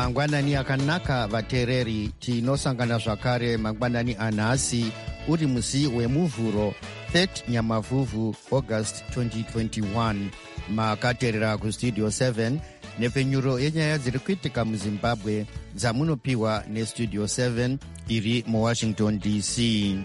mangwanani akanaka vateereri, tinosangana zvakare mangwanani anhasi uri musi wemuvhuro 3 Nyamavhuvhu August 2021. makateerera kustudio 7 nepfenyuro yenyaya dziri kuitika muzimbabwe dzamunopiwa nestudio 7 iri muwashington DC.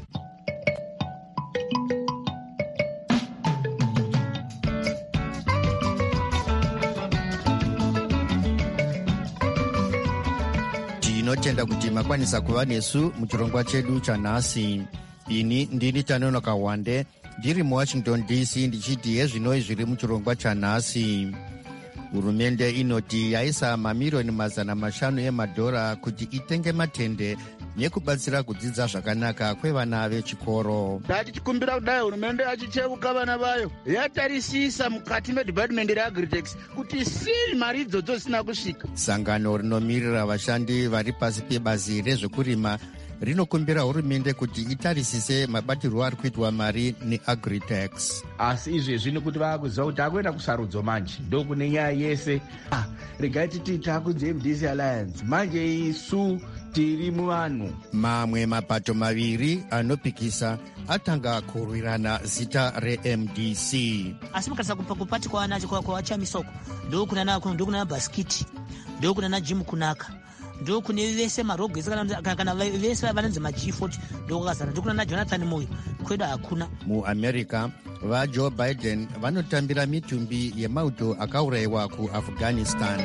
tinotenda kuti makwanisa kuva nesu muchirongwa chedu chanhasi. ini ndini Tanonoka Wande ndiri muwashington DC ndichiti yezvinoi zviri muchirongwa chanhasi. Hurumende inoti yaisa mamirioni 500 emadhora kuti itenge matende nekubatsira kudzidza zvakanaka kwevana vechikoro. Tichikumbira kudai hurumende yachicheuka vana vayo yatarisisa mukati medhipatimendi reagriculture kuti sii mari idzodzo zisina kusvika. Sangano rinomirira vashandi vari pasi pebazi rezvekurima rinokumbira hurumende kuti itarisise mabatirwo ari kuitwa mari neagritex. Asi izvezvi nekuti vaakuziva kuti akuenda kusarudzo manje ndokune nyaya yese. Regai titi takunze MDC Alliance manje isu tiri muvanhu. Mamwe mapato maviri anopikisa atanga kurwirana zita reMDC. Asi mukarisa kupati kwanacho kwavachamisoko ndokuna bhasikiti ndokuna jimu kunaka ndokune vese marogwesi kana vese vanonzi maG40 ndokukazara ndokuna naJonathan Moyo kwedu hakuna. MuAmerica vaJoe Biden vanotambira mitumbi yemauto akaurayiwa kuAfghanistan.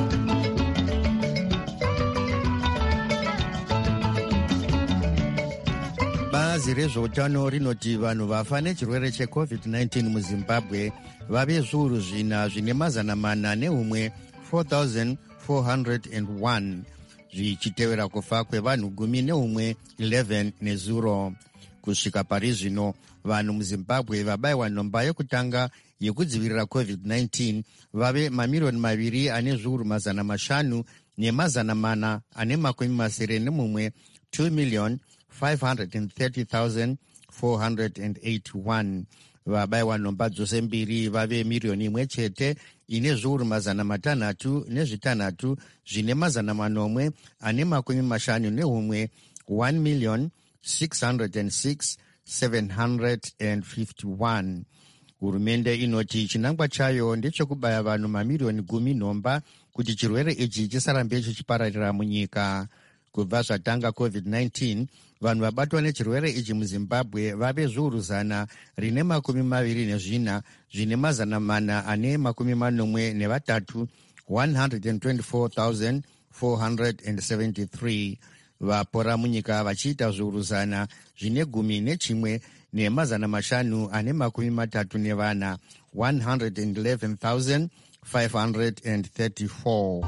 Bazi rezveutano rinoti vanhu vafa nechirwere cheCovid-19 muZimbabwe vave zviuru zvina zvine 4,401 zvichitevera kufa kwevanhu 11 nezuro. Kusvika pari zvino vanhu muZimbabwe vabayiwa nhomba yekutanga yekudzivirira COVID-19 vave mamirioni 2 ane zviuru 500 ne491 2,530,481. vabayiwa nhomba dzose mbiri vave milioni 1 chete ine zviuru 606 zvine 851 1,606,751. Hurumende inoti chinangwa chayo ndechekubaya vanhu mamirioni 10 nhomba kuti chirwere ichi chisarambe chichipararira munyika. Kubva zvatanga COVID-19 vanhu vabatwa nechirwere ichi muZimbabwe vave zviuru 124 zvine 443 124,473. vapora munyika vachiita zviuru 100 zvine 11 ne534 111,534.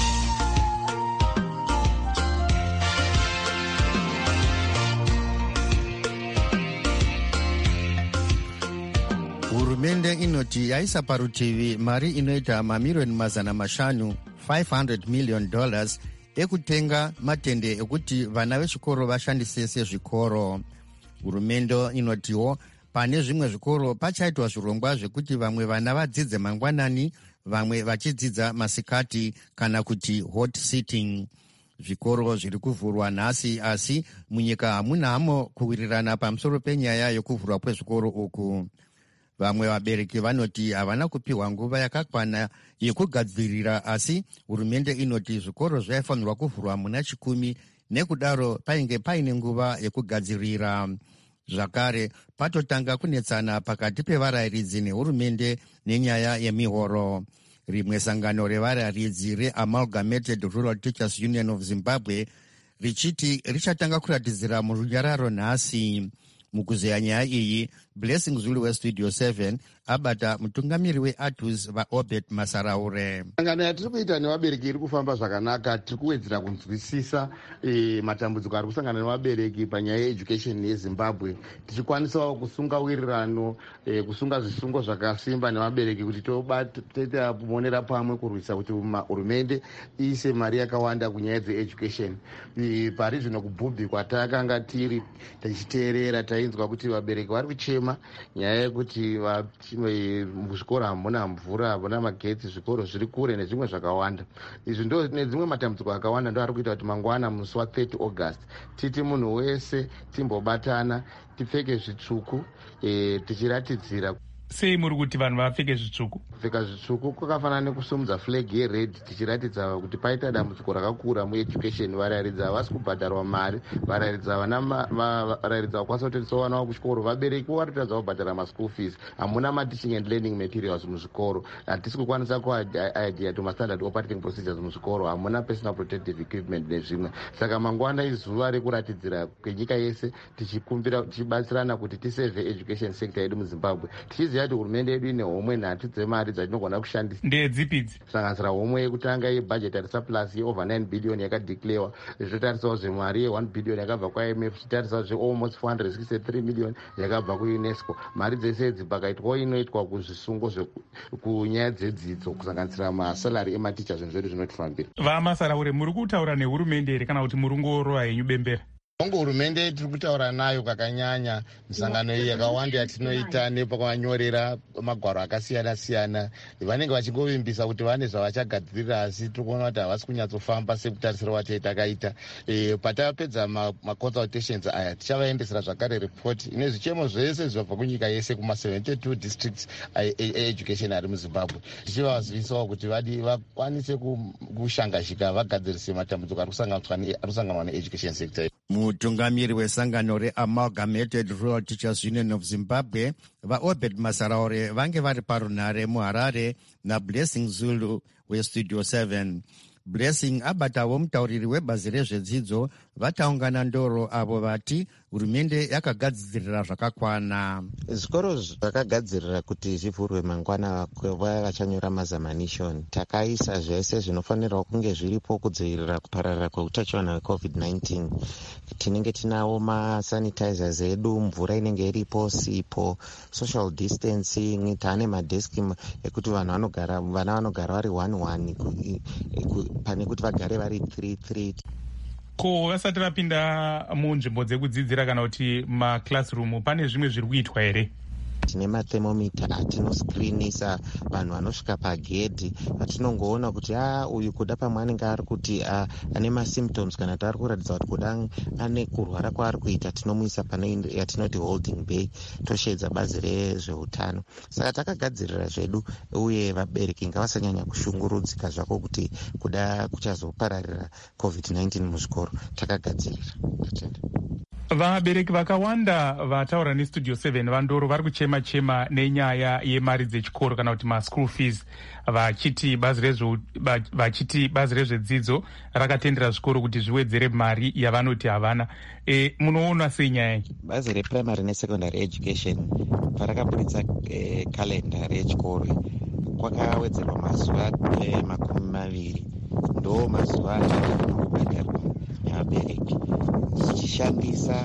Hurumende inoti yaisa parutivi mari inoita mamirioni 500 $500 million ekutenga matende ekuti vana vechikoro vashandise sezvikoro. Hurumende inotiwo pane zvimwe zvikoro pachaitwa zvirongwa zvekuti vamwe vana vadzidze mangwanani vamwe vachidzidza masikati kana kuti hot sitting. Zvikoro zviri kuvhurwa nhasi asi munyika hamuna hamo kuwirirana pamusoro penyaya yokuvhurwa kwezvikoro uku. Vamwe vabereki vanoti havana kupiwa nguva yakakwana yekugadzirira asi hurumende inoti zvikoro zvaifanirwa kuvhurwa muna 10 nekudaro painge paine nguva yekugadzirira. Zvakare patotanga kunetsana pakati pevarayiridzi nehurumende nenyaya yemihoro. Rimwe sangano revarayiridzi reAmalgamated Rural Teachers Union of Zimbabwe richiti richatanga kuratidzira murunyararo nhasi. Mukuzeya nyaya iyi, Blessing Zulu weStudio 7 abata mutungamiri weATUS vaObed Masaraure. Sangano yatiri kuita nevabereki iri kufamba zvakanaka. Tiri kuwedzera kunzwisisa matambudziko ari kusangana nevabereki panyaya yeeducation yeZimbabwe, tichikwanisawo kusunga wirirano, kusunga zvisungo zvakasimba nevabereki kuti toita kumonera pamwe kurwisa kuti hurumende iise mari yakawanda kunyaya dzeeducation. Pari zvino kubhubhi kwatakanga tiri tichiteerera tainzwa kuti vabereki vari kuchema nyaya yekuti muzvikoro hamuna mvura, hamuna magetsi, zvikoro zviri kure nezvimwe zvakawanda. Izvi ndo nedzimwe matambudziko akawanda ndo ari kuita kuti mangwana musi wa30 August titi munhu wese timbobatana, tipfeke zvitsvuku tichiratidzira. Sei muri kuti vanhu vapfeke zvitsvuku? Kupfeka zvitsvuku kwakafanana nekusumudza flag yered tichiratidza kuti paita dambudziko rakakura mueducation. Varayiridzi havasi kubhadharwa mari, varayiridzi vakwanisa kutendesa vana vavo kuchikoro, vabereki varatidza kubhadhara maschool fees, hamuna ma-teaching and learning materials muzvikoro, hatisi kukwanisa kuadhere to ma-standard operating procedures muzvikoro, hamuna personal protective equipment nezvimwe. Saka mangwana izuva rekuratidzira kwenyika yese tichibatsirana kuti tiseve education sector yedu muZimbabwe, tichiziva kuti hurumende yedu ine homwe nhatu dzemari dzatinogona kushandisa. Ndedzipidzi? Kusanganisira homwe yekutanga yebudgetary surplus yeover 9 billion yakadeclarewa, zvichitarisawo zvemari ye1 billion yakabva kwaIMF, zvichitarisawo zvealmost 463 million yakabva kuUNESCO. Mari dzese idzi pakaitwawo inoitwa kuzvisungo kunyaya dzedzidzo, kusanganisira masalari ematicha, zvinhu zvedu zvinotifambira. Vamasaraure, muri kutaura nehurumende here kana kuti muri ngorova henyu bembera? Hongu hurumende tiri kutaura nayo kakanyanya, misangano iyi yakawanda yatinoita nepakanyorera magwaro akasiyana-siyana, vanenge vachingovimbisa kuti vane zvavachagadzirira, asi tiri kuona kuti havasi kunyatsofamba sekutarisira wati takaita. Patapedza maconsultations aya tichavaendesera zvakare report ine zvichemo zvese zvabva kunyika yese kuma72 districts education ari muZimbabwe, tichivazivisawo kuti vakwanise kushangashika vagadzirise matambudziko ari kusanganwa needucation sector. Mutungamiri wesangano reAmalgamated Rural Teachers Union of Zimbabwe vaObed Masaraure vange vari parunhare muHarare naBlessing Zulu weStudio 7. Blessing abatawo mutauriri webhazi rezvedzidzo vataungana ndoro avo vati hurumende yakagadzirira zvakakwana. Zvikoro zvakagadzirira kuti zvivhurwe mangwana kwevaya vachanyora mazamanishoni. Takaisa zvese zvinofanirwa kunge zviripo kudzivirira kupararira kweutachiona hweCovid-19. Tinenge tinawo masanitizers edu, mvura inenge iripo, sipo, social distancing, taane madeski ekuti vana vanogara vari 1-1 pane kuti vagare vari 3-3. Ko vasati vapinda munzvimbo dzekudzidzira kana kuti maclassroom, pane zvimwe zviri kuitwa here? Tine mathermometer atinoskrinisa vanhu vanosvika pagedhi, vatinongoona kuti uyu kuda pamwe anenge ari kuti ane masymptoms kana kuti ari kuratidza kuti kuda ane kurwara kwaari kuita, tinomuisa pane yatinoti holding bay, tosheedza bazi rezveutano. Saka takagadzirira zvedu, uye vabereki ngavasanyanya kushungurudzika zvako kuti kuda kuchazopararira COVID-19 muzvikoro, takagadzirira. Vabereki vakawanda vataura neStudio 7 vandoro vari kuchema-chema nenyaya yemari dzechikoro kana kuti maschool fees, vachiti bazi rezvedzidzo rakatendera zvikoro kuti zviwedzere mari yavanoti havana. Munoona sei nyaya iyi? Bazi reprimary nesecondary education parakabuditsa kalenda rechikoro kwakawedzerwa mazuva 20 ndo mazuva anobhadharwa nevabereki, zvichishandisa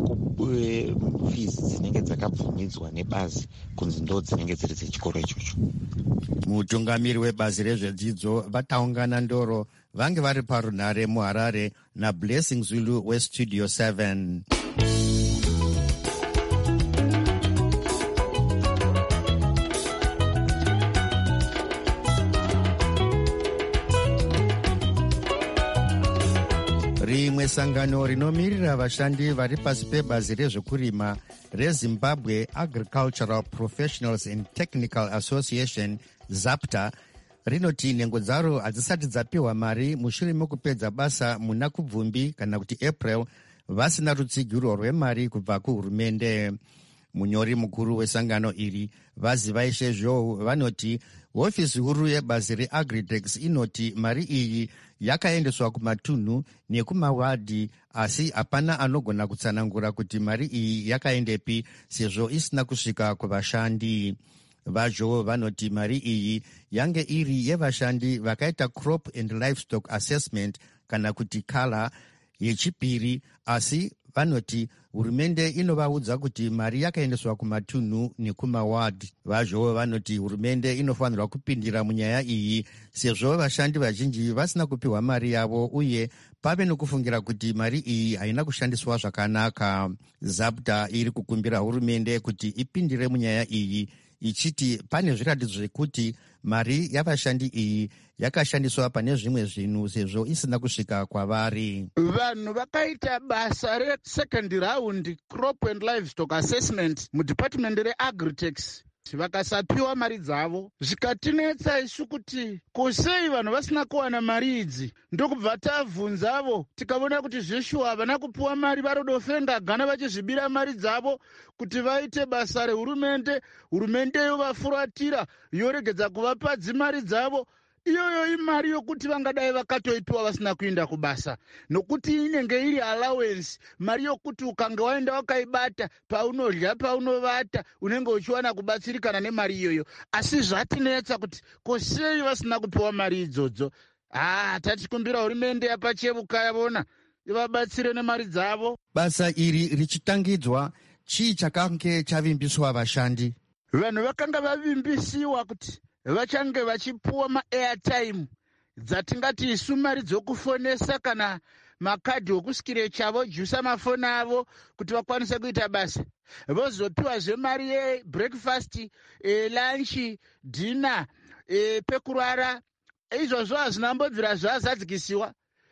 fees dzinenge dzakabvumidzwa nebazi kunzi ndo dzinenge dziri dzechikoro ichocho. Mutungamiri webazi rezvedzidzo vataungana ndoro vange vari parunhare muHarare naBlessing Zulu weStudio 7. Rimwe sangano rinomirira vashandi vari pasi pebazi rezvekurima reZimbabwe Agricultural Professionals and Technical Association ZAPTA rinoti nhengo dzaro hadzisati dzapiwa mari mushure mekupedza basa muna kubvumbi kana kuti April vasina rutsigiro rwemari kubva kuhurumende. Munyori mukuru wesangano iri Vazivaishe Zhou vanoti hofisi huru yebazi reAgridex inoti mari iyi yakaendeswa kumatunhu nekumawadhi, asi hapana anogona kutsanangura kuti mari iyi yakaendepi sezvo isina kusvika kuvashandi. Vazhou vanoti mari iyi yange iri yevashandi vakaita crop and livestock assessment kana kuti kala yechipiri, asi vanoti hurumende inovaudza kuti mari yakaendeswa kumatunhu nekumawadhi. Vazhou vanoti hurumende inofanirwa kupindira munyaya iyi sezvo vashandi vazhinji vasina kupiwa mari yavo uye pave nokufungira kuti mari iyi haina kushandiswa zvakanaka. ZAPTA iri kukumbira hurumende kuti ipindire munyaya iyi ichiti pane zviratidzo zvekuti mari yavashandi iyi yakashandiswa pane zvimwe zvinhu sezvo isina kusvika kwavari. Vanhu vakaita basa resecond round crop and livestock assessment mudepartment reagritex vakasapiwa mari dzavo. Zvikatinetsa isu kuti kusei vanhu vasina kuwana mari idzi. Ndokubva tabvunzavo tikaona kuti zveshuwa havana kupiwa mari, varodofenga gana vachizvibira mari dzavo kuti vaite basa rehurumende. Hurumende yovafuratira yoregedza kuvapa mari dzavo. Iyoyo imari yokuti vangadai vakatoipiwa vasina kuenda kubasa, nokuti inenge iri allowance, mari yokuti ukanga waenda wakaibata paunodya paunovata unenge uchiwana kubatsirikana nemari iyoyo. Asi zvatinetsa kuti kosei vasina kupiwa mari idzodzo. Tatikumbira hurumende yapachevuka yavona ivabatsire nemari dzavo. Basa iri richitangidzwa, chii chakange chavimbiswa vashandi? Vanhu vakanga vavimbisiwa kuti vachange vachipuwa maairtime dzatingati isu mari dzokufonesa kana makadhi okusikirecha vojusa mafoni avo kuti vakwanise kuita basa. Vozopiwazve mari yebreakfast, lunch, dinner, pekurara. Izvozvo hazvina mbobvira zvazadzikisiwa.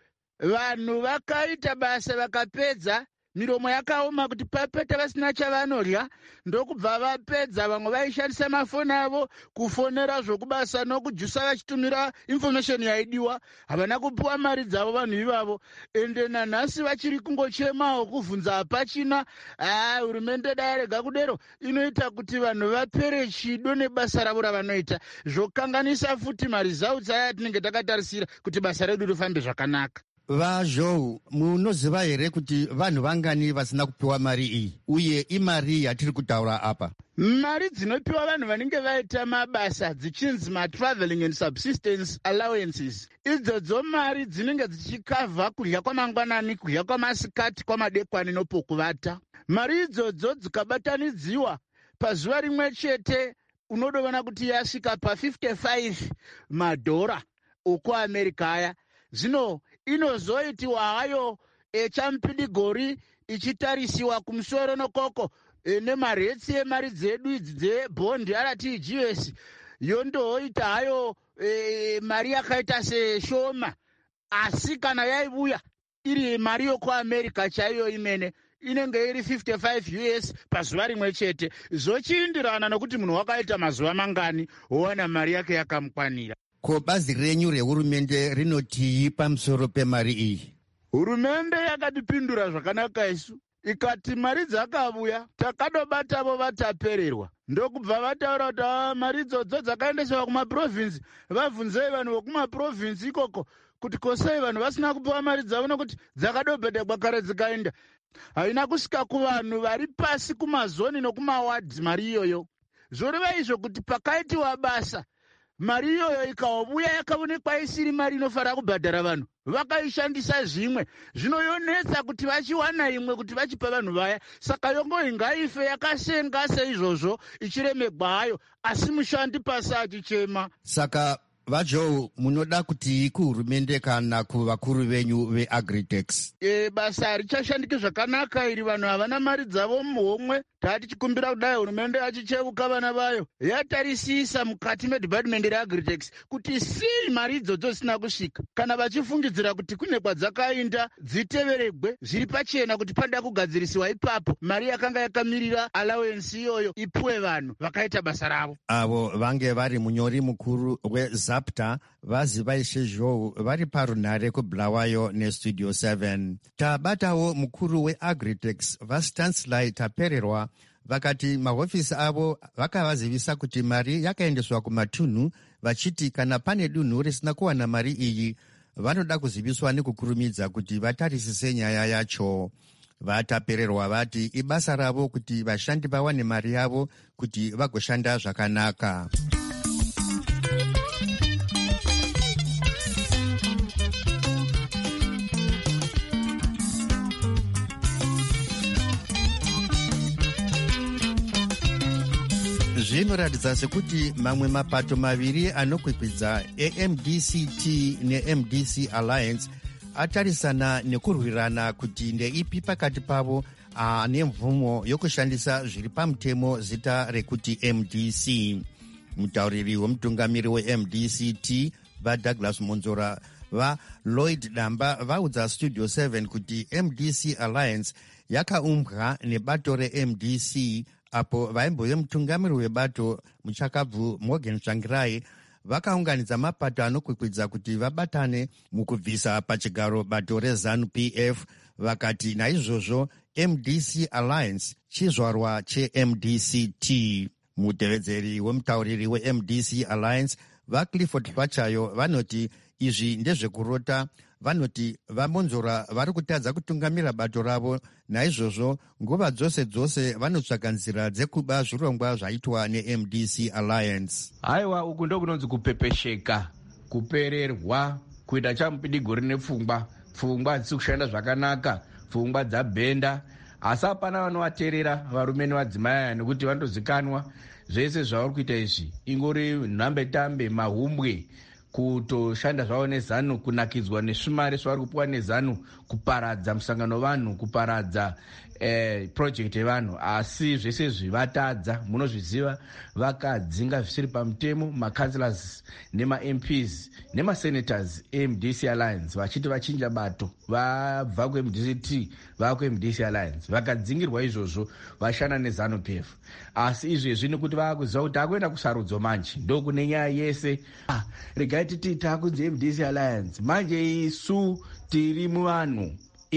Vanhu vakaita basa vakapedza, miromo yakaoma kuti papeta vasina chavanodya. Ndokubva vapedza vamwe vaishandisa mafoni avo kufonera zvokubasa nokujusa vachitumira information yaidiwa. Havana kupiwa mari dzavo vanhu ivavo. Ende nanhasi vachiri kungochemawo kuvhunza hapachina. Hurumende dai yarega kudero inoita kuti vanhu vapere chido nebasa ravo ravanoita, zvokanganisa futi maresults aya tinenge takatarisira kuti basa redu rifambe zvakanaka. Vazhou, munoziva here kuti vanhu vangani vasina kupiwa mari iyi, uye imari yatiri kutaura apa? Mari dzinopiwa vanhu vanenge vaita mabasa dzichinzi matraveling and subsistence allowances, idzodzo mari dzinenge dzichikavha kudya kwamangwanani, kudya kwamasikati, kwamadekwani nopokuvata. Mari idzodzo dzikabatanidziwa pazuva rimwe chete unodovana kuti yasvika $55 okuAmerica aya. Zvino inozoitiwa hayo champidigori ichitarisiwa kumusoro nokoko nemaretsi emari dzedu idzi dzebhondi arati GS, yondoita hayo mari yakaita seshoma. Asi kana yaibuya iri mari yokuAmerica chaiyo imene inenge iri $55 pazuva rimwe chete, zvochiindirana nokuti munhu wakaita mazuva mangani wowana mari yake yakamukwanira. Ko bazi renyu rehurumende rinotii pamusoro pemari iyi? Hurumende yakatipindura zvakanaka isu, ikati mari dzakabuya takadobatavo vatapererwa. Ndokubva vataura kuti mari idzodzo dzakaendeswa kumaprovinsi. Vabvunzei vanhu vokumaprovinsi ikoko kuti kosei vanhu vasina kupiwa mari dzavo nokuti dzakadobhedhekwa kare dzikaenda. Haina kusvika kuvanhu vari pasi kumazoni nokumawadhi mari iyoyo. Zvoreva izvo kuti pakaitiwa basa, mari iyoyo ikaobuya yakaonekwa isiri mari inofanira kubhadhara vanhu, vakaishandisa zvimwe. Zvinoyonetsa kuti vachiwana imwe kuti vachipa vanhu vaya. Saka yongoi ngaife yakasenga seizvozvo ichiremegwa hayo, asi mushandi pasi achichema. Saka Vazhou, munoda kuti kuhurumende kana kuvakuru venyu veAgritex? Basa harichashandiki zvakanaka iri, vanhu havana mari dzavo muhomwe. Tatichikumbira kudai hurumende yachicheuka vana vayo yatarisisa mukati medepartment reAgritex kuti sei mari idzodzo dzisina kusvika, kana vachifungidzira kuti kune kwadzakainda dziteveregwe zviri pachena kuti panoda kugadzirisiwa ipapo mari yakanga yakamirira allowance iyoyo ipuwe vanhu vakaita basa ravo. Avo vange vari munyori mukuru weZAPTA vaziva izvozvo vari parunhare kuBulawayo neStudio 7. Tabatawo mukuru weAgritex vaStansley Tapererwa vakati mahofisi avo vakavazivisa kuti mari yakaendeswa kumatunhu, vachiti kana pane dunhu risina kuwana mari iyi vanoda kuziviswa nekukurumidza kuti vatarisise nyaya yacho. Vatapererwa vati ibasa ravo kuti vashandi vawane mari yavo kuti vagoshanda zvakanaka. Zvinoratidza sekuti mamwe mapato maviri anokwikwidza, AMDCT neMDC Alliance, atarisana nekurwirana kuti ndeipi pakati pavo nemvumo yokushandisa zviri pamutemo zita rekuti MDC. Mutauriri wemutungamiri weMDCT vaDouglas Monzora vaLloyd Damba vaudza Studio 7 kuti MDC Alliance yakaumbwa nebato reMDC apo vaimbo vemutungamiri webato muchakabvu Morgan Tsvangirai vakaunganidza mapato anokwikwidza kuti vabatane mukubvisa pachigaro bato reZANU-PF. Vakati naizvozvo MDC Alliance chizvarwa cheMDCT. Mutevedzeri wemutauriri weMDC Alliance vaClifford Pachayo vanoti izvi ndezvekurota. Vanoti vaMonzora vari kutadza kutungamira bato ravo, naizvozvo nguva dzose dzose vanotsvaga nzira dzekuba zvirongwa zvaitwa neMDC Alliance. Haiwa, uku ndokunonzi kupepesheka, kupererwa, kuita chamupidigori nepfungwa. Pfungwa hadzisi kushanda zvakanaka, pfungwa dzabhenda. Asi hapana vanovateerera varume nevadzimai nekuti vanozikanwa zvese zvavari kuita izvi ingori nhambetambe, mahumbwe, kutoshanda zvavo neZANU, kunakidzwa nesvimari zvavari kupiwa neZANU, kuparadza musangano vanhu, kuparadza project yevanhu. Asi zvese zvivatadza, munozviziva, vakadzinga zvisiri pamutemo maCouncillors nemaMPs nemaSenators eMDC Alliance vachiti vachinja bato, vabva kuMDCT vava kuMDC Alliance, vakadzingirwa izvozvo vashanda neZANU-PF. Asi izvezvi nekuti vakuziva kuti akuenda kusarudzo manje, ndokune nyaya yese. Regai titi takunzi MDC Alliance, manje isu tiri muvanhu,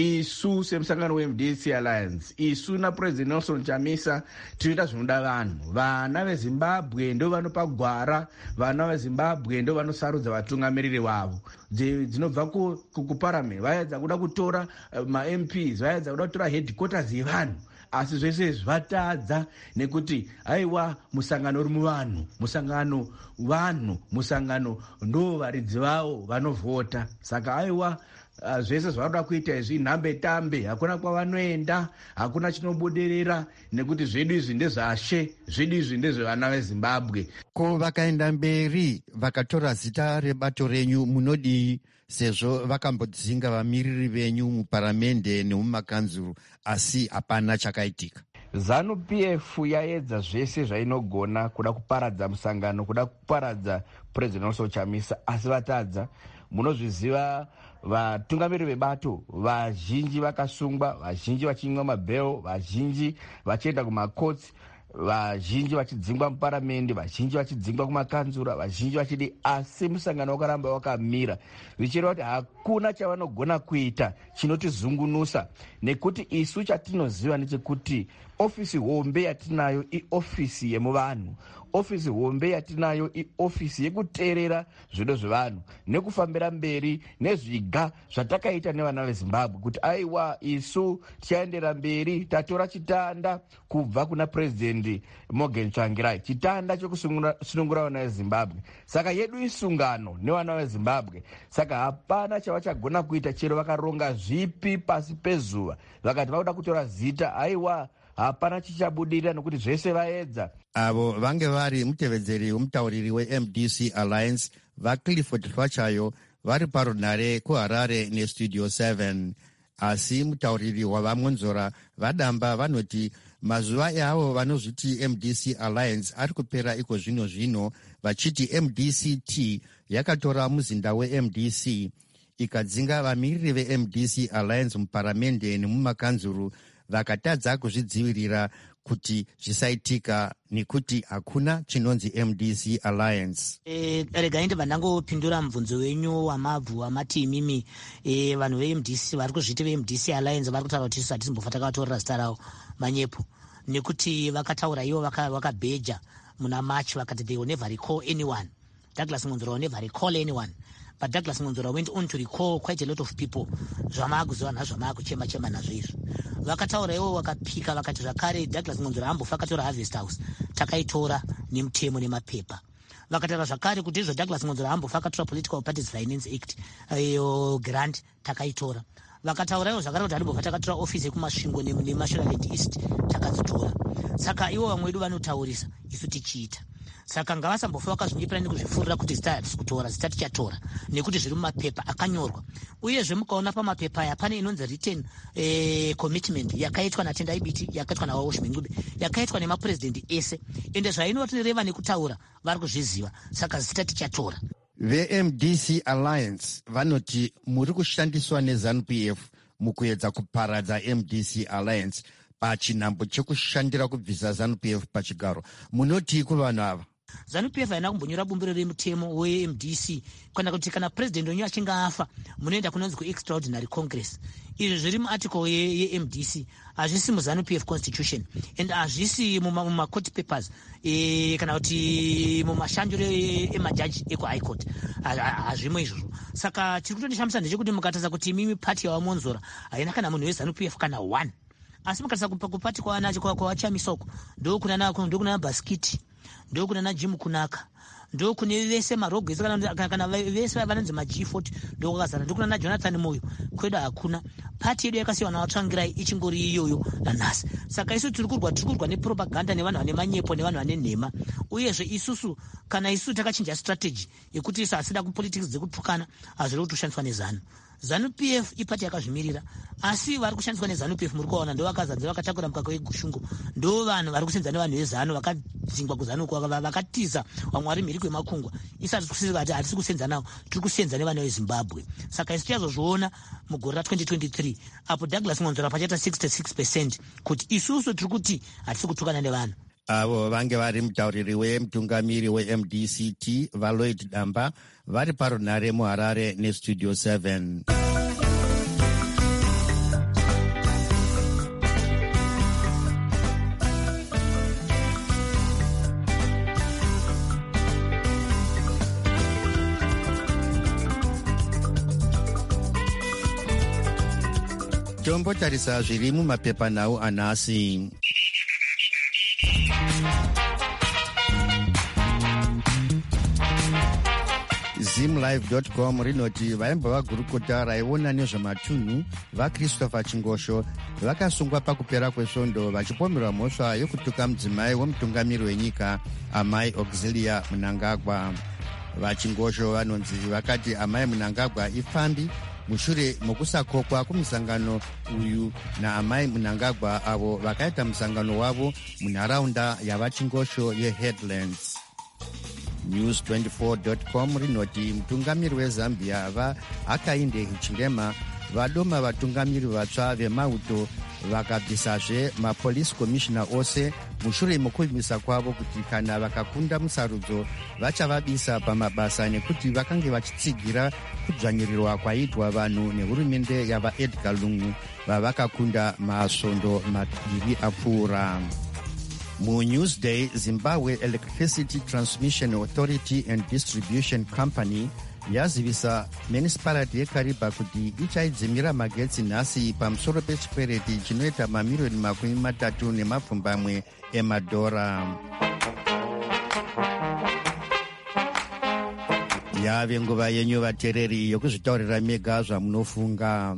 isu semusangano weMDC Alliance, isu naPresident Nelson Chamisa tinoita zvinoda vanhu. Vana veZimbabwe ndo vanopa gwara, vana veZimbabwe ndo vanosarudza vatungamiriri wavo. Dzinobva kuparliament vaedza kuda kutora maMPs, vaedza kuda kutora headquarters yevanhu. Asi zvese zvatadza nekuti aiwa musangano uri muvanhu, musangano vanhu, musangano ndo varidzi vavo vanovhota. Saka aiwa zvese zvavanoda kuita izvi nhambe tambe, hakuna kwavanoenda, hakuna chinobudirira, nekuti zvedu izvi ndezvashe, zvedu izvi ndezvevana veZimbabwe. Ko vakaenda mberi vakatora zita rebato renyu munodii, sezvo vakambodzinga vamiriri venyu muparamende nemumakanzuru asi hapana chakaitika? ZANU-PF yaedza zvese zvainogona kuda kuparadza musangano, kuda kuparadza President Nelson Chamisa, asi vatadza. Munozviziva vatungamiri vebato vazhinji vakasungwa, vazhinji vachinwa mabhero, vazhinji vachienda kumakotsi, vazhinji vachidzingwa muparamende, vazhinji vachidzingwa kumakanzura, vazhinji vachidi. Asi musangano wakaramba wakamira vichireva kuti hakuna chavanogona kuita chinotizungunusa, nekuti isu chatinoziva nechekuti ofisi hombe yatinayo iofisi yemuvanhu, ofisi hombe yatinayo iofisi yekuteerera zvido zvevanhu nekufambira mberi nezviga zvatakaita nevana veZimbabwe, kuti aiwa isu tichaendera mberi, tatora chitanda kubva kuna President Morgan Tsvangirai, chitanda chokusunungura vana veZimbabwe. Saka yedu isungano nevana veZimbabwe. Saka hapana chavachagona kuita, chero vakaronga zvipi pasi pezuva, vakati vakuda kutora zita, aiwa hapana chichabudirira nekuti zvese vaedza. Avo vange vari mutevedzeri wemutauriri weMDC Alliance vaClifford Pachayo vari parunhare kuHarare neStudio 7. Asi mutauriri wavaMonzora vaDamba vanoti mazuva eavo vanozviti MDC Alliance ari kupera iko zvino zvino, vachiti MDCT yakatora muzinda weMDC ikadzinga vamiriri veMDC Alliance muparamende nemumakanzuru, vakatadza kuzvidzivirira kuti zvisaitika nekuti hakuna chinonzi MDC Alliance. Regai ndibva ndangopindura mubvunzo wenyu wamabvu wamati imimi vanhu veMDC vari kuzviti veMDC Alliance vari kutaura kuti isu hatisimbofa takatorera zita ravo manyepo, nekuti vakataura ivo vakabheja muna March vakati they will never recall anyone. Douglas Monzora will never recall anyone. But Douglas Monzora went on to recall quite a lot of people. Zvamakuziva nazvo zvamakuchema nazvo izvi. Vakataura ivo vakapika vakati zvakare Douglas Monzora ambofa akatora Harvest House, takaitora nemutemo nemapepa. Vakataura zvakare kuti izvo Douglas Monzora ambofa akatora Political Parties Finance Act grant, takaitora. Vakataura ivo zvakare kuti hatimbobva takatora ofisi yekumasvingo neMashonaland East, takadzitora. Saka ivo vamwe vedu vanotaurisa isu tichiita. saka ngavasambofa vakazvinyepera nekuzvifurira kuti zita hatisi kutora, zita tichatora nekuti zviri mumapepa akanyorwa. Uyezve mukaona pamapepa aya pane inonzi written commitment yakaitwa naTendai Biti, yakaitwa naWash Mingube, yakaitwa nemapurezidendi ese, ende zvainotireva nekutaura vari kuzviziva, saka zita tichatora. VeMDC Alliance vanoti muri kushandiswa neZANU-PF mukuedza kuparadza MDC Alliance pachinhambo chekushandira kubvisa ZANU-PF pachigaro. Munoti kuvanhu ava? ZANU-PF haina kumbonyora bumbiro remutemo weMDC kana kuti kana president wenyu achinge afa munoenda kunonzi kuextraordinary congress. Izvi zviri muarticle yeMDC hazvisi muZANU-PF constitution and hazvisi mumacourt papers kana kuti mumashandiro emajaji ekuhigh court, hazvimo izvozvo. Saka tiri kutondishamisa ndechekuti mukatarisa kuti mimi pati yavamonzora haina kana munhu weZANU-PF kana one, asi mukatarisa kupati kwavachamisoko ndokuna Baskiti, ndokuna Jim Kunaka, ndokune vese marogo ese kana vese vanonzi maG40 ndokukazara, ndokuna Jonathan Moyo. Kwedu hakuna. Pati yedu yakasiwa navatsvangirai ichingori iyoyo nanhasi. Saka isu tiri kurwa nepropaganda nevanhu vane manyepo nevanhu vane nhema. Uyezve isusu kana isu takachinja strategy yekuti isu hasida kupolitics dzekutukana hazviri kutoshandiswa neZANU. ZANU-PF ipati yakazvimirira, asi vari kushandiswa neZANU-PF muri kuona ndo vakazadza vakatakura mukaka wegushungu, ndo vanhu vari kusenza nevanhu veZANU vakadzingwa kuZANU vakatiza vamwe vari mhiri kwemakungwa. Isati kusati hatisi kusenza navo, tiri kusenza nevana veZimbabwe. Saka isi tichazozviona mugore ra2023 apo Douglas Monzora pachaita 66% kuti isusu tiri kuti hatisi kutukana nevanhu. Avo vange vari mutauriri wemutungamiri weMDCT vaLloyd Damba vari parunhare muHarare neStudio 7. Tombotarisa zviri mumapepanhau anhasi. Zimlive.com rinoti vaimba vagurukota raiona nezvematunhu vaChristopher Chingosho vakasungwa pakupera kwesvondo vachipomerwa mhosva yokutuka mudzimai wemutungamiri wenyika Amai Auxilia Mnangagwa. VaChingosho vanonzi vakati Amai Mnangagwa ipfambi mushure mokusakokwa kumusangano uyu naAmai Mnangagwa avo vakaita musangano wavo munharaunda yavaChingosho yeHeadlands. News24.com rinoti mutungamiri weZambia Hakainde Hichilema vadoma vatungamiri vatsva vemauto vakabvisazve mapolisi komishina ose mushure mokuvimisa kwavo kuti kana vakakunda musarudzo vachavabisa pamabasa nekuti vakange vachitsigira kudzvanyirirwa kwaitwa vanhu nehurumende yavaEdgar Lungu vavakakunda masvondo maviri apfuura. MuNewsDay, Zimbabwe Electricity Transmission Authority and Distribution Company yazivisa municipality yeKariba kuti ichaidzimira magetsi nhasi pamusoro pechikwereti chinoita mamiliyoni 30 emadhora. Yave nguva yenyu vateereri yokuzvitaurira mega zvamunofunga.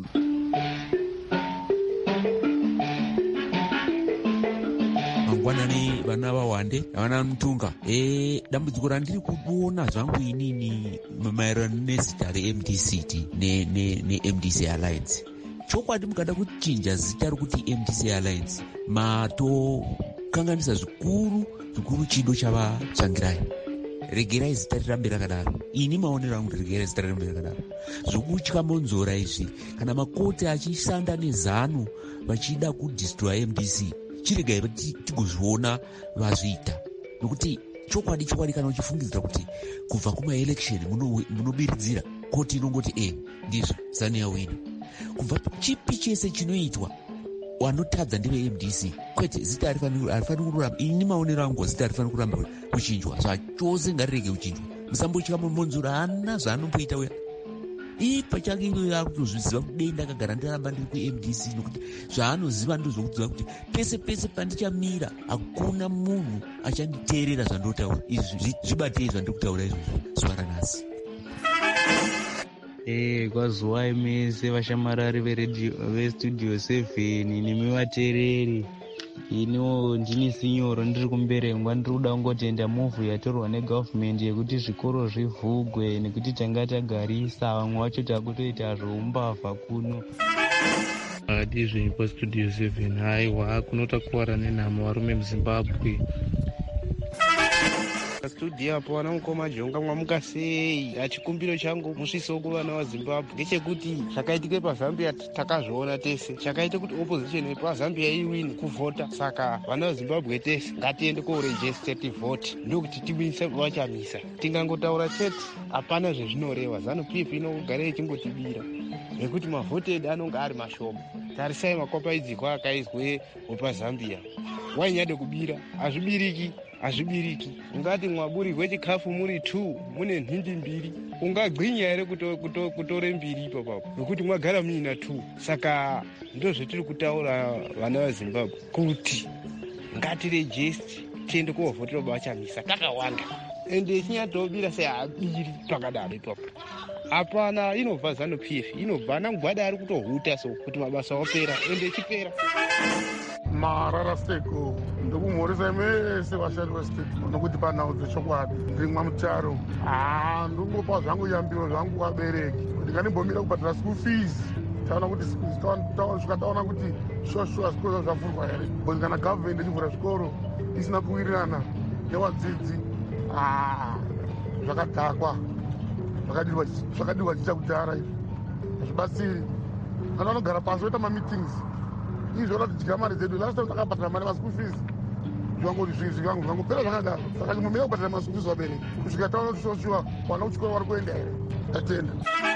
Mangwanani vana vawande vana mutunga dambudziko randiri kuona zvangu inini maererano nezita reMDCT neMDC Alliance. Chokwadi mukada kuchinja zita rokuti MDC Alliance matokanganisa zvikuru chido chavatsvangirai. Regerai zita rirambe rakadaro. Ini maonero angu regerai zita rirambe rakadaro. Zvokutya Monzora izvi kana makoti achisanda neZANU vachida kudestroy MDC chiregai tigozviona vazviita, nokuti chokwadi kana uchifungidzira kuti kubva kumaelection munobiridzira koti inongoti ndizvo ZANU yawina. Kubva chipi chese chinoitwa wanotadza ndeveMDC, kwete zita harifani kuramba. Ini maonero angu zita harifani kuramba kuchinjwa, zvachose ngarirege kuchinjwa. Musambotya Monzora haana zvaanomboita uya pachake iyoyo akutozviziva kudenda akagara ndiramba ndiri kuMDC, nokuti zvaanoziva ndozvokuziva kuti pese pandichamira hakuna munhu achanditeerera zvandotaura. Izvi zvibatei zvandiri kutaura izvozvo zuva ranhasi. Kwazuwai mese vashamarari vestudio 7 nemi vateereri, iniwo ndini sinyoro ndiri kumberengwa ndiri kuda kungotenda muvhu yatorwa negavhumende yekuti zvikoro zvivhugwe nekuti tanga tagarisa vamwe vacho takutoita zvoumbavha kuno. Dizve pastudio 7 haiwa kunotakuwara nenhamo varume muzimbabwe. Studio apo vana mukoma jonga mwamuka sei. Chikumbiro changu musviso kuvana vazimbabwe ngechekuti zvakaitike pazambia takazviona tese, chakaite kuti opposition yepazambia iwini kuvhota. Saka vana vazimbabwe tese ngatiende koregista tivhote ndokuti tiburitse vachamisa. Tingangotaura chete hapana zvezvinoreva. ZANU-PF inogara ichingotibira nekuti mavhoted anonga ari mashoma. Tarisai makwapaidziko akaizwe wepazambia, wainyade kubira hazvibiriki. Ungati mwaburirwe chikafu muri 2 mune nhindi 2, ungagwinya here kutore 2 ipapapo nokuti mwagara muina 2. Saka ndozvetiri kutaura vana vazimbabwe kuti ngatirejesti tiende kovhotera bachamisa takawanda, ende chinyatobira sei habiri twakadaro ipapo. Hapana, inobva ZANU-PF, inobva anamugwada ari kutohuta so kuti mabasa opera ende ichipera. Marara steko ndokumhoresa mese vashandi vesteko nokuti panhau dzechokwadi ndimwa mutaro ndingopa zvangu yambiro zvangu vabereki kuti ngandimbomira kubhadhara school fees. Taona kuti svika taona kuti shuwa zvikoro zvavhurwa here, bcause kana gavhmendi ichivhura zvikoro isina kuwirirana nevadzidzi zvakadhakwa, zvakadirwa chicha kudhara izvi hazvibatsiri. Kana vanogara pasi voita mameetings izvona tidyira mari dzedu. Last time takabhadhara mari maschool fees zvangoti zvinhu zvangopera zvakadaro. Saka chimbomira kubhadhara maschool fees vabereki kusvika taona kuti shuwa vana kuchikoro vari kuenda here. Tatenda.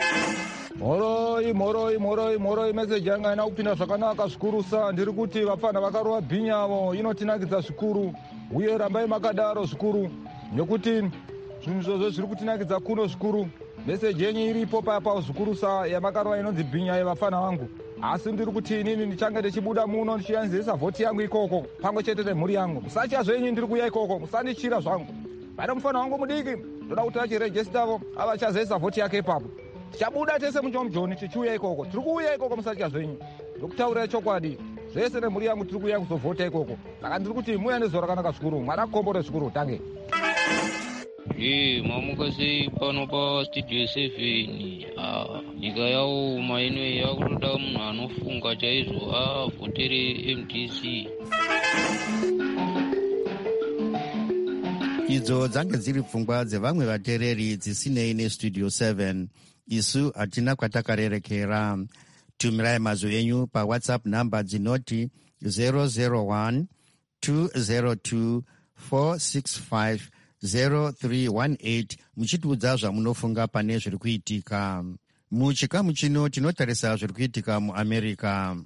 Moroi meseji yanga ina kupinda zvakanaka zvikuru sa. Ndiri kuti vapfana vakarova bhinyavo inotinakidza zvikuru uye rambai makadaro zvikuru nekuti zvinhu izvozvo zviri kutinakidza kuno zvikuru. Meseji yenyu iripo papa zvikuru sa yamakarova inonzi bhinya yevafana vangu. Asi ndiri kuti inini ndichanga ndichibuda muno ndichiyanzisa vhoti yangu ikoko pamwe chete nemhuri yangu. Musacha zvenyu ndiri kuya ikoko, musandichira zvangu. Pane mufana wangu mudiki ndoda kuti achirejestavo avachazesa vhoti yake ipapo. Tichabuda tese muchomujoni tichiuya ikoko. Tiri kuuya ikoko, musacha zvenyu. Ndokutaurira chokwadi. Zvese nemhuri yangu tiri kuuya kuzovhota ikoko. Saka ndiri kuti muende zora rakanaka zvikuru, mwana kombore zvikuru tange. Mamuka sei pano pa studio 7. Nyika yaoma inoyi yakutoda munhu anofunga chaizvo avhotere MDC. Idzo dzange dziri pfungwa dzevamwe vatereri dzisinei nestudio 7. Isu hatina kwatakarerekera. Tumirai mazwi enyu pawhatsapp namba dzinoti 001 202 465 0318 muchitiudza zvamunofunga pane zviri kuitika. Muchikamu chino tinotarisa zviri kuitika muamerica.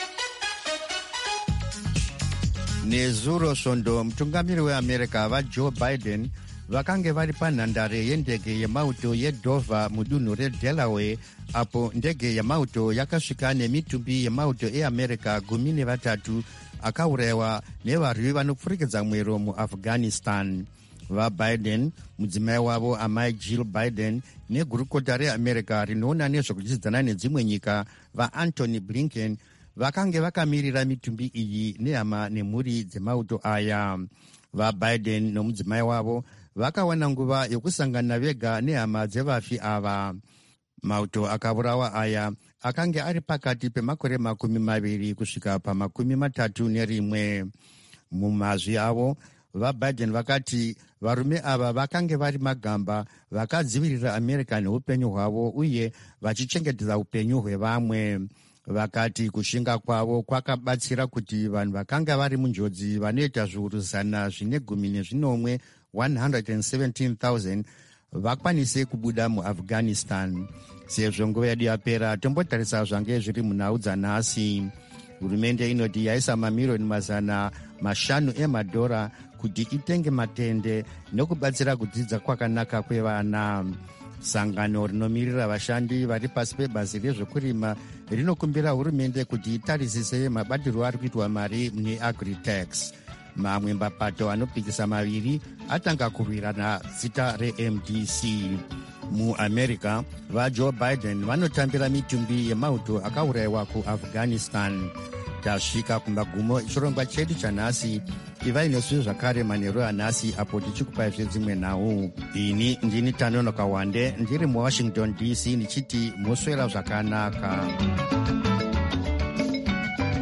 Nezuro svondo mutungamiri weamerica vajoe Biden vakange vari panhandare yendege yemauto yeDover mudunhu reDelaware, apo ndege yemauto yakasvika nemitumbi yemauto eamerica 13 akaurayiwa nevarwi vanopfurikidza mwero muAfghanistan. VaBiden, mudzimai wavo amai Jill Biden negurukota reamerica rinoona nezvekuchidzana nedzimwe nyika vaAntony Blinken vakange vakamirira mitumbi iyi nehama nemhuri dzemauto aya. VaBiden nomudzimai wavo vakawana nguva yokusangana vega nehama dzevafi ava. Mauto akavurawa aya akange ari pakati pemakore 20 kusvika pa31. Mumazvi avo vaBiden vakati varume ava vakange vari magamba vakadzivirira America neupenyu hwavo uye vachichengetedza upenyu hwevamwe. Vakati kushinga kwavo kwakabatsira kuti vanhu vakanga vari munjodzi vanoita zviuru 119 117,000 vakwanise kubuda muAfghanistan. Sezvo nguva yedu yapera, tombotarisa zvange zviri munhau dzanhasi. Hurumende inoti yaisa mamirioni 500 emadhora kuti itenge matende nokubatsira kudzidza kwakanaka kwevana. Sangano rinomirira vashandi vari pasi pebhazi rezvekurima rinokumbira hurumende kuti itarisise mabatirwo ari kuitwa mari mune agritax. Mamwe mapato anopikisa maviri atanga kurwirana zita reMDC. MuAmerica, vaJoe Biden vanotambira mitumbi yemauto akaurayiwa kuAfghanistan. tasvika kumagumo echirongwa chedu chanhasi. Ivai nesu zvakare manheru anhasi apo tichikupaizve dzimwe nhau. Ini ndini Tanonoka Wande ndiri muWashington DC ndichiti muswera zvakanaka.